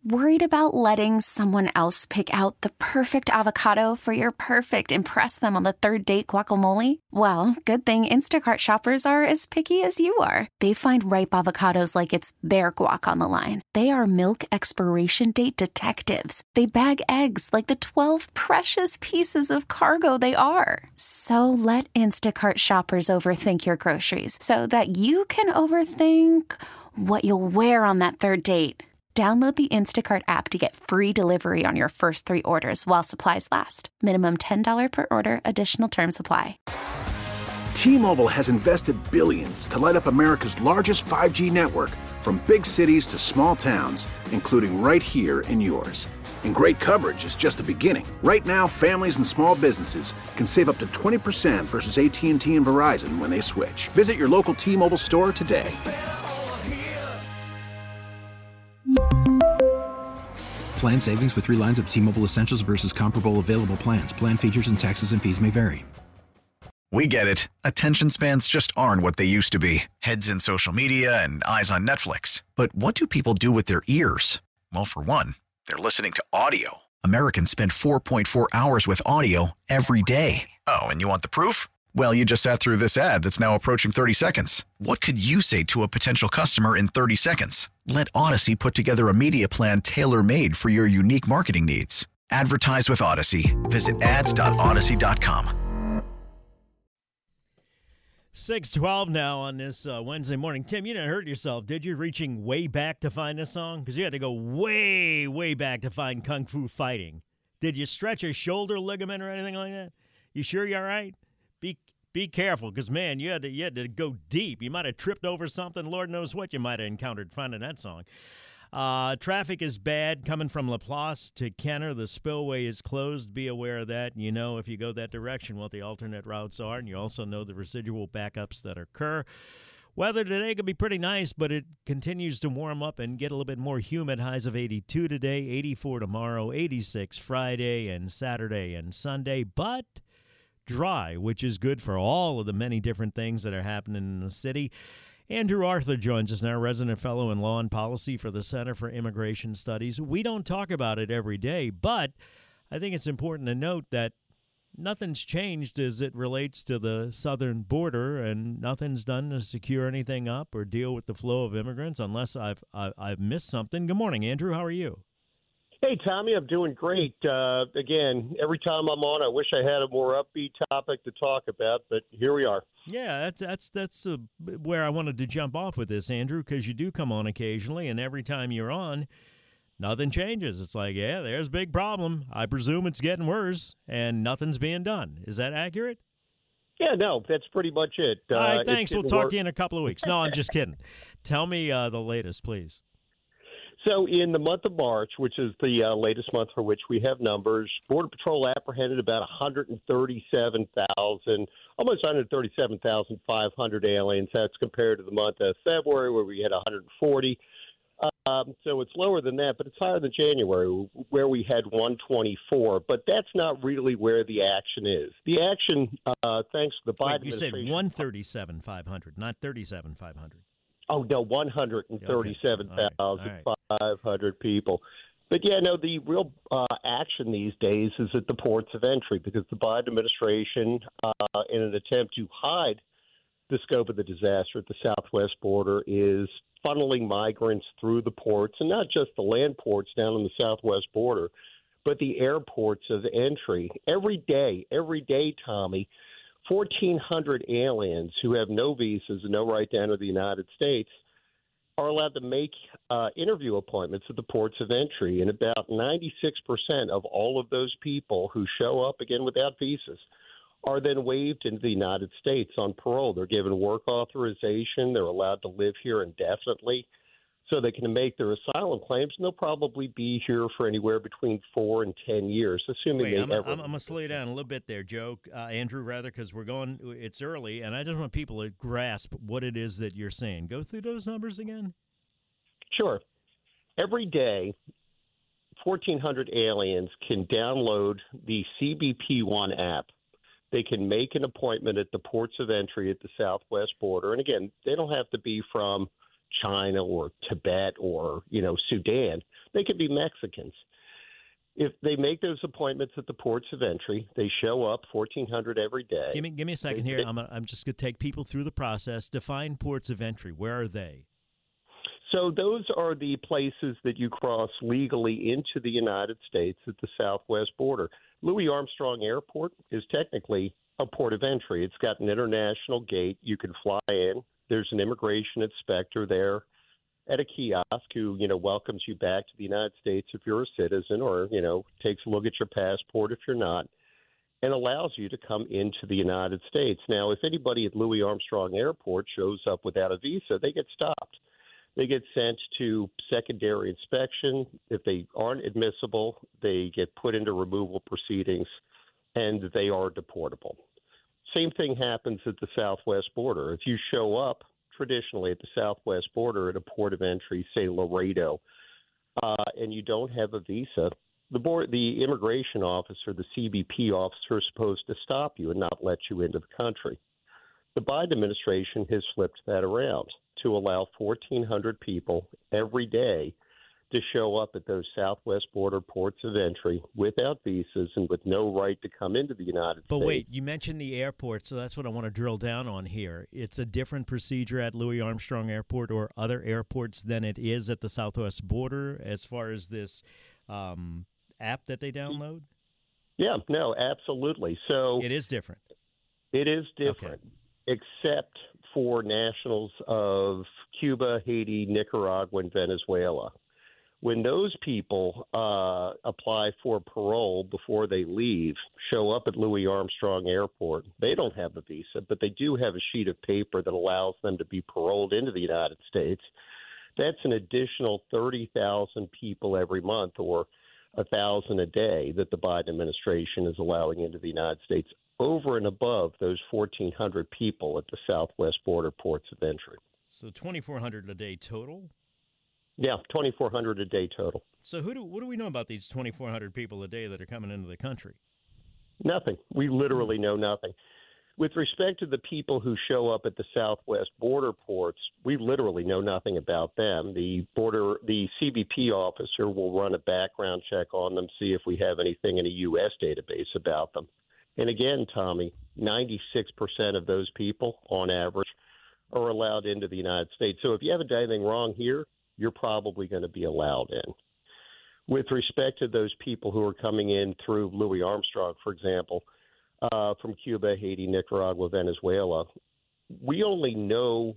Worried about letting someone else pick out the perfect avocado for your perfect impress them on the third date guacamole? Well, good thing Instacart shoppers are as picky as you are. They find ripe avocados like it's their guac on the line. They are milk expiration date detectives. They bag eggs like the 12 precious pieces of cargo they are. So let Instacart shoppers overthink your groceries so that you can overthink what you'll wear on that third date. Download the Instacart app to get free delivery on your first 3 orders while supplies last. Minimum $10 per order. Additional terms apply. T-Mobile has invested billions to light up America's largest 5G network, from big cities to small towns, including right here in yours. And great coverage is just the beginning. Right now, families and small businesses can save up to 20% versus AT&T and Verizon when they switch. Visit your local T-Mobile store today. Plan savings with 3 lines of T-Mobile Essentials versus comparable available plans. Plan features and taxes and fees may vary. We get it. Attention spans just aren't what they used to be. Heads in social media and eyes on Netflix. But what do people do with their ears? Well, for one, they're listening to audio. Americans spend 4.4 hours with audio every day. Oh, and you want the proof? Well, you just sat through this ad that's now approaching 30 seconds. What could you say to a potential customer in 30 seconds? Let Odyssey put together a media plan tailor-made for your unique marketing needs. Advertise with Odyssey. Visit ads.odyssey.com. 6:12 now on this Wednesday morning. Tim, you didn't hurt yourself, did you, reaching way back to find this song? Because you had to go way, way back to find Kung Fu Fighting. Did you stretch a shoulder ligament or anything like that? You sure you're all right? Be careful, because, man, you had to go deep. You might have tripped over something. Lord knows what you might have encountered finding that song. Traffic is bad coming from Laplace to Kenner. The spillway is closed. Be aware of that. You know, if you go that direction, what the alternate routes are, and you also know the residual backups that occur. Weather today could be pretty nice, but it continues to warm up and get a little bit more humid. Highs of 82 today, 84 tomorrow, 86 Friday and Saturday and Sunday, but dry, which is good for all of the many different things that are happening in the city. Andrew Arthur joins us now, resident fellow in law and policy for the Center for Immigration Studies. We don't talk about it every day, but I think it's important to note that nothing's changed as it relates to the southern border, and nothing's done to secure anything up or deal with the flow of immigrants, unless I've missed something. Good morning, Andrew. How are you? Hey, Tommy, I'm doing great. Again, every time I'm on, I wish I had a more upbeat topic to talk about, but here we are. Yeah, that's where I wanted to jump off with this, Andrew, because you do come on occasionally, and every time you're on, nothing changes. It's like, yeah, there's a big problem. I presume it's getting worse, and nothing's being done. Is that accurate? Yeah, no, that's pretty much it. All right, thanks. We'll talk to you in a couple of weeks. No, I'm just kidding. Tell me the latest, please. So in the month of March, which is the latest month for which we have numbers, Border Patrol apprehended about 137,000, almost 137,500 aliens. That's compared to the month of February, where we had 140. So it's lower than that, but it's higher than January, where we had 124. But that's not really where the action is. The action, thanks to the Biden administration. You said 137,500, not 37,500. Oh, no, 137,500 people. But, yeah, no, the real action these days is at the ports of entry, because the Biden administration, in an attempt to hide the scope of the disaster at the southwest border, is funneling migrants through the ports, and not just the land ports down on the southwest border, but the airports of entry. Every day, Tommy, 1,400 aliens who have no visas and no right to enter the United States are allowed to make interview appointments at the ports of entry. And about 96% of all of those people who show up, again, without visas, are then waived into the United States on parole. They're given work authorization. They're allowed to live here indefinitely, so they can make their asylum claims, and they'll probably be here for anywhere between 4 and 10 years, assuming I'm going to slow you down a little bit there, Andrew, because it's early, and I just want people to grasp what it is that you're saying. Go through those numbers again. Sure. Every day, 1,400 aliens can download the CBP One app. They can make an appointment at the ports of entry at the southwest border. And again, they don't have to be from China or Tibet or, Sudan. They could be Mexicans. If they make those appointments at the ports of entry, they show up 1,400 every day. Give me a second here. I'm just going to take people through the process. Define ports of entry. Where are they? So those are the places that you cross legally into the United States at the southwest border. Louis Armstrong Airport is technically a port of entry. It's got an international gate. You can fly in. There's an immigration inspector there at a kiosk who, welcomes you back to the United States if you're a citizen, or, takes a look at your passport if you're not, and allows you to come into the United States. Now, if anybody at Louis Armstrong Airport shows up without a visa, they get stopped. They get sent to secondary inspection. If they aren't admissible, they get put into removal proceedings, and they are deportable. Same thing happens at the southwest border. If you show up traditionally at the southwest border at a port of entry, say Laredo, and you don't have a visa, the immigration officer, the CBP officer, is supposed to stop you and not let you into the country. The Biden administration has flipped that around to allow 1,400 people every day to show up at those southwest border ports of entry without visas and with no right to come into the United States. But wait, you mentioned the airport, so that's what I want to drill down on here. It's a different procedure at Louis Armstrong Airport or other airports than it is at the southwest border as far as this app that they download? Yeah, no, absolutely. So it is different. It is different, except for nationals of Cuba, Haiti, Nicaragua, and Venezuela. When those people apply for parole before they leave, show up at Louis Armstrong Airport, they don't have a visa, but they do have a sheet of paper that allows them to be paroled into the United States. That's an additional 30,000 people every month, or 1,000 a day, that the Biden administration is allowing into the United States, over and above those 1,400 people at the southwest border ports of entry. So 2,400 a day total? Yeah, 2,400 a day total. So what do we know about these 2,400 people a day that are coming into the country? Nothing. We literally know nothing. With respect to the people who show up at the southwest border ports, we literally know nothing about them. The CBP officer will run a background check on them, see if we have anything in a U.S. database about them. And again, Tommy, 96% of those people, on average, are allowed into the United States. So if you haven't done anything wrong here, you're probably going to be allowed in. With respect to those people who are coming in through Louis Armstrong, for example, from Cuba, Haiti, Nicaragua, Venezuela, we only know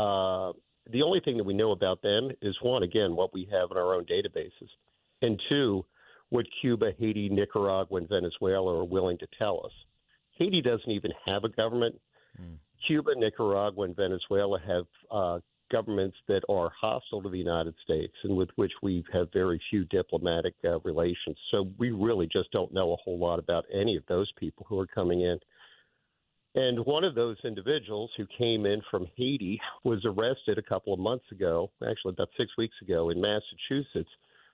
the only thing that we know about them is, one, again, what we have in our own databases, and two, what Cuba, Haiti, Nicaragua, and Venezuela are willing to tell us. Haiti doesn't even have a government. Cuba, Nicaragua, and Venezuela have governments that are hostile to the United States and with which we have very few diplomatic relations. So we really just don't know a whole lot about any of those people who are coming in. And one of those individuals who came in from Haiti was arrested a couple of months ago, actually about 6 weeks ago, in Massachusetts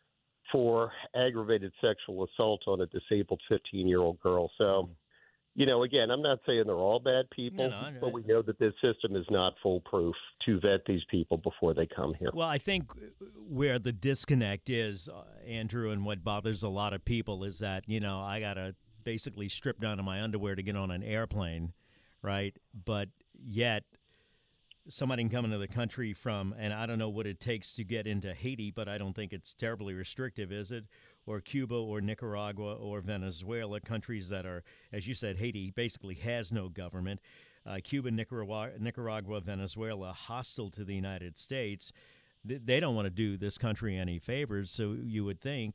for aggravated sexual assault on a disabled 15-year-old girl. So, again, I'm not saying they're all bad people, but we know that this system is not foolproof to vet these people before they come here. Well, I think where the disconnect is, Andrew, and what bothers a lot of people is that, I got to basically strip down to my underwear to get on an airplane, right? But yet somebody can come into the country from, and I don't know what it takes to get into Haiti, but I don't think it's terribly restrictive, is it? Or Cuba or Nicaragua or Venezuela, countries that are, as you said, Haiti basically has no government. Cuba, Nicaragua, Venezuela, hostile to the United States. They don't want to do this country any favors, so you would think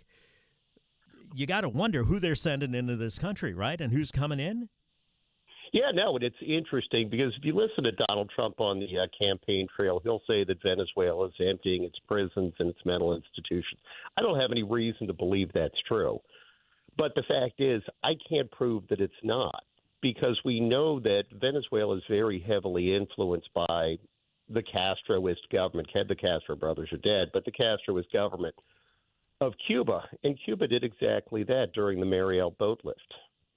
you got to wonder who they're sending into this country, right? And who's coming in? Yeah, no, and it's interesting because if you listen to Donald Trump on the campaign trail, he'll say that Venezuela is emptying its prisons and its mental institutions. I don't have any reason to believe that's true. But the fact is, I can't prove that it's not, because we know that Venezuela is very heavily influenced by the Castroist government. The Castro brothers are dead, but the Castroist government of Cuba. And Cuba did exactly that during the Mariel boat lift.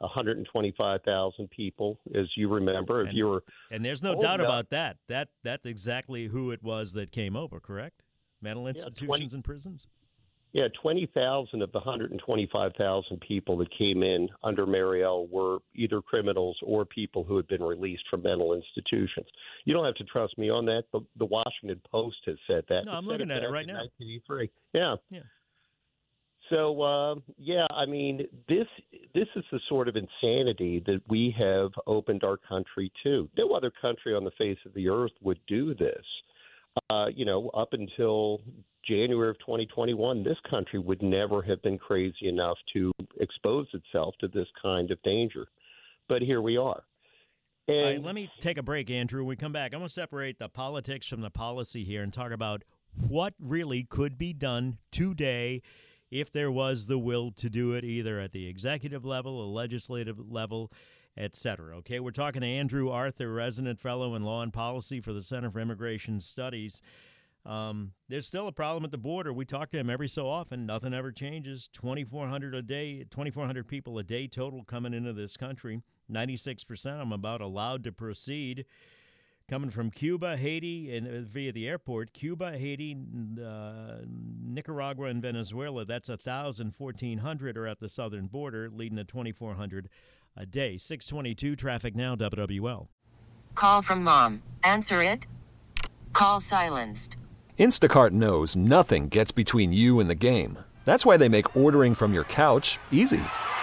125,000 people, as you remember. And there's no doubt about that. That's exactly who it was that came over, correct? Mental institutions and prisons? Yeah, 20,000 of the 125,000 people that came in under Mariel were either criminals or people who had been released from mental institutions. You don't have to trust me on that. The Washington Post has said that. No, I'm looking at it right now. 1983. Yeah. So, I mean, this is the sort of insanity that we have opened our country to. No other country on the face of the earth would do this. Up until January of 2021, this country would never have been crazy enough to expose itself to this kind of danger. But here we are. And all right, let me take a break, Andrew. When we come back, I'm going to separate the politics from the policy here and talk about what really could be done today if there was the will to do it, either at the executive level, a legislative level, et cetera. Okay, we're talking to Andrew Arthur, resident fellow in law and policy for the Center for Immigration Studies. There's still a problem at the border. We talk to him every so often. Nothing ever changes. 2,400 a day, 2,400 people a day total coming into this country. 96% of them about allowed to proceed. Coming from Cuba, Haiti, and via the airport. Cuba, Haiti, Nicaragua, and Venezuela. That's 1,000, 1,400 are at the southern border, leading to 2,400 a day. 622 traffic now, WWL. Call from mom. Answer it. Call silenced. Instacart knows nothing gets between you and the game. That's why they make ordering from your couch easy.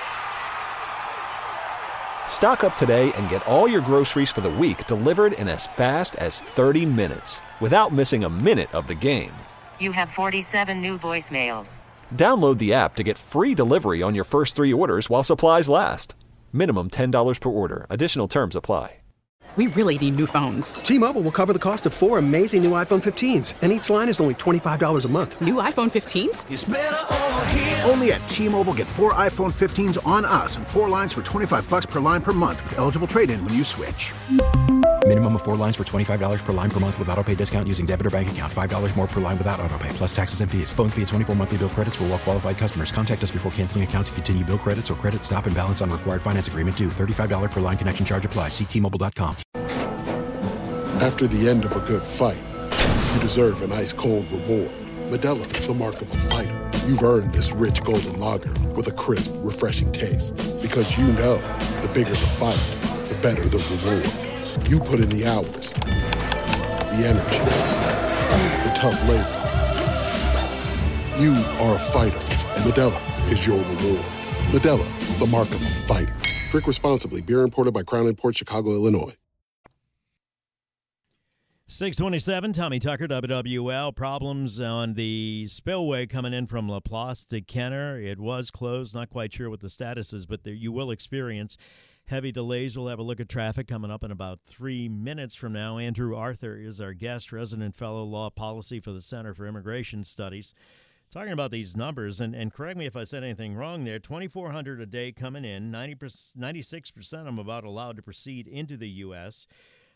Stock up today and get all your groceries for the week delivered in as fast as 30 minutes without missing a minute of the game. You have 47 new voicemails. Download the app to get free delivery on your first 3 orders while supplies last. Minimum $10 per order. Additional terms apply. We really need new phones. T-Mobile will cover the cost of 4 amazing new iPhone 15s, and each line is only $25 a month. New iPhone 15s? It's better over here. Only at T-Mobile, get 4 iPhone 15s on us and 4 lines for $25 per line per month with eligible trade-in when you switch. Minimum of 4 lines for $25 per line per month with autopay discount using debit or bank account. $5 more per line without autopay, plus taxes and fees. Phone fee at 24 monthly bill credits for well-qualified customers. Contact us before canceling account to continue bill credits or credit stop and balance on required finance agreement due. $35 per line connection charge applies. See T-Mobile.com. After the end of a good fight, you deserve an ice-cold reward. Modelo is the mark of a fighter. You've earned this rich golden lager with a crisp, refreshing taste. Because you know, the bigger the fight, the better the reward. You put in the hours, the energy, the tough labor. You are a fighter, and Modelo is your reward. Modelo, the mark of a fighter. Drink responsibly. Beer imported by Crown Imports, Chicago, Illinois. 627, Tommy Tucker, WWL. Problems on the spillway coming in from LaPlace to Kenner. It was closed. Not quite sure what the status is, but you will experience heavy delays. We'll have a look at traffic coming up in about 3 minutes from now. Andrew Arthur is our guest, resident fellow law policy for the Center for Immigration Studies. Talking about these numbers, and correct me if I said anything wrong there, 2,400 a day coming in, 96% of them about allowed to proceed into the U.S.,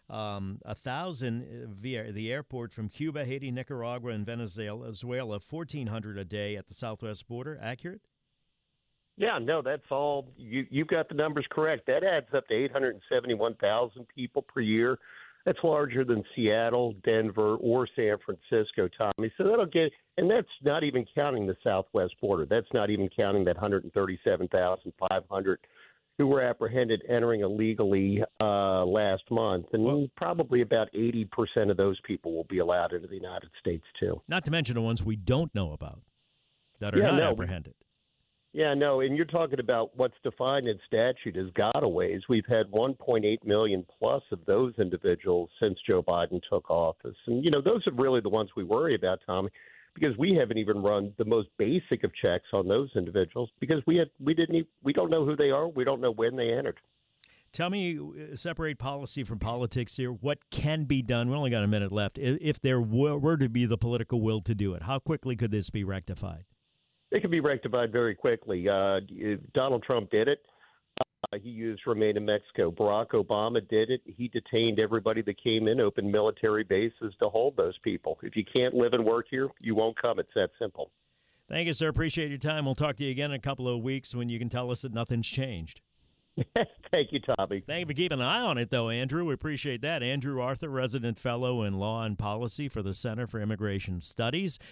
1,000 via the airport from Cuba, Haiti, Nicaragua, and Venezuela, 1,400 a day at the southwest border. Accurate? Yeah, no, that's all. You've got the numbers correct. That adds up to 871,000 people per year. That's larger than Seattle, Denver, or San Francisco, Tommy. So that'll get, and that's not even counting the southwest border. That's not even counting that 137,500 who were apprehended entering illegally last month. And probably about 80% of those people will be allowed into the United States, too. Not to mention the ones we don't know about that are not apprehended. Yeah, no, and you're talking about what's defined in statute as gotaways. We've had 1.8 million plus of those individuals since Joe Biden took office. And, you know, those are really the ones we worry about, Tommy, because we haven't even run the most basic of checks on those individuals because we don't know who they are. We don't know when they entered. Tell me, separate policy from politics here. What can be done? We only got a minute left. If there were to be the political will to do it, how quickly could this be rectified? It can be rectified very quickly. Donald Trump did it. He used Remain in Mexico. Barack Obama did it. He detained everybody that came in, opened military bases to hold those people. If you can't live and work here, you won't come. It's that simple. Thank you, sir. Appreciate your time. We'll talk to you again in a couple of weeks when you can tell us that nothing's changed. Thank you, Tommy. Thank you for keeping an eye on it, though, Andrew. We appreciate that. Andrew Arthur, resident fellow in law and policy for the Center for Immigration Studies.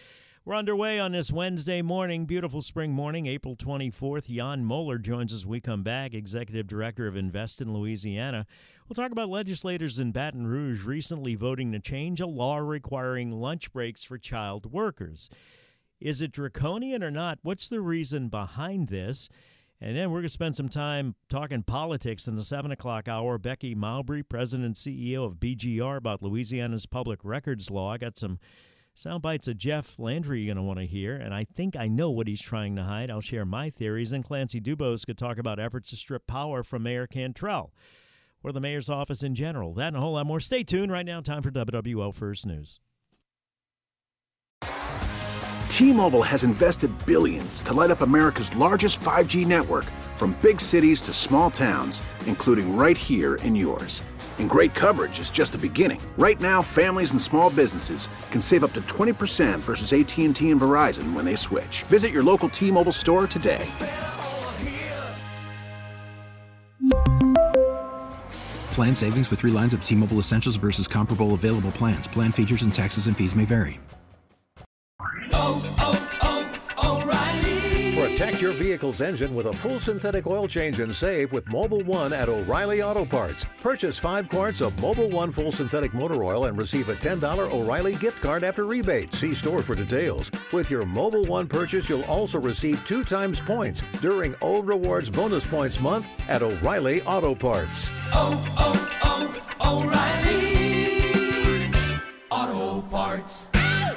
We're underway on this Wednesday morning, beautiful spring morning, April 24th. Jan Moeller joins us when we come back, Executive Director of Invest in Louisiana. We'll talk about legislators in Baton Rouge recently voting to change a law requiring lunch breaks for child workers. Is it draconian or not? What's the reason behind this? And then we're going to spend some time talking politics in the 7 o'clock hour. Becky Mowbray, President and CEO of BGR, about Louisiana's public records law. I got some sound bites of Jeff Landry you're going to want to hear, and I think I know what he's trying to hide. I'll share my theories. And Clancy Dubose could talk about efforts to strip power from Mayor Cantrell or the mayor's office in general. That and a whole lot more. Stay tuned. Right now, time for WWL First News. T-Mobile has invested billions to light up America's largest 5G network, from big cities to small towns, including right here in yours. And great coverage is just the beginning. Right now, families and small businesses can save up to 20% versus AT&T and Verizon when they switch. Visit your local T-Mobile store today. Plan savings with 3 lines of T-Mobile Essentials versus comparable available plans. Plan features and taxes and fees may vary. Protect your vehicle's engine with a full synthetic oil change and save with Mobil 1 at O'Reilly Auto Parts. Purchase 5 quarts of Mobil 1 full synthetic motor oil and receive a $10 O'Reilly gift card after rebate. See store for details. With your Mobil 1 purchase, you'll also receive 2 times points during O Rewards Bonus Points Month at O'Reilly Auto Parts. O'Reilly Auto Parts.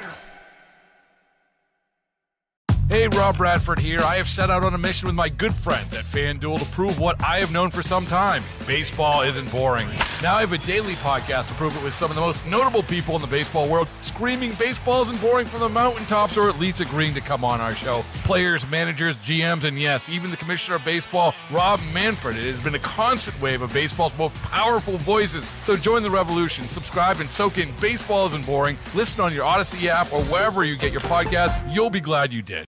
Hey, Rob Bradford here. I have set out on a mission with my good friends at FanDuel to prove what I have known for some time. Baseball isn't boring. Now I have a daily podcast to prove it with some of the most notable people in the baseball world, screaming baseball isn't boring from the mountaintops, or at least agreeing to come on our show. Players, managers, GMs, and yes, even the commissioner of baseball, Rob Manfred. It has been a constant wave of baseball's most powerful voices. So join the revolution. Subscribe and soak in Baseball Isn't Boring. Listen on your Odyssey app or wherever you get your podcasts. You'll be glad you did.